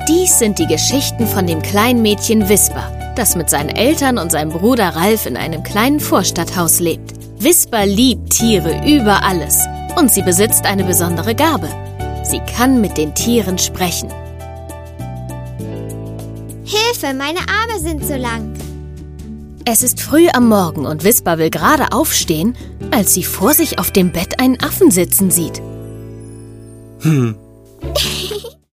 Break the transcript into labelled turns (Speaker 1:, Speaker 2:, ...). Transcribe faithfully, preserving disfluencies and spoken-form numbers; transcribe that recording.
Speaker 1: Dies sind die Geschichten von dem kleinen Mädchen Wisper, das mit seinen Eltern und seinem Bruder Ralf in einem kleinen Vorstadthaus lebt. Wisper liebt Tiere über alles und sie besitzt eine besondere Gabe. Sie kann mit den Tieren sprechen.
Speaker 2: Hilfe, meine Arme sind so lang.
Speaker 1: Es ist früh am Morgen und Wisper will gerade aufstehen, als sie vor sich auf dem Bett einen Affen sitzen sieht.
Speaker 3: Hm,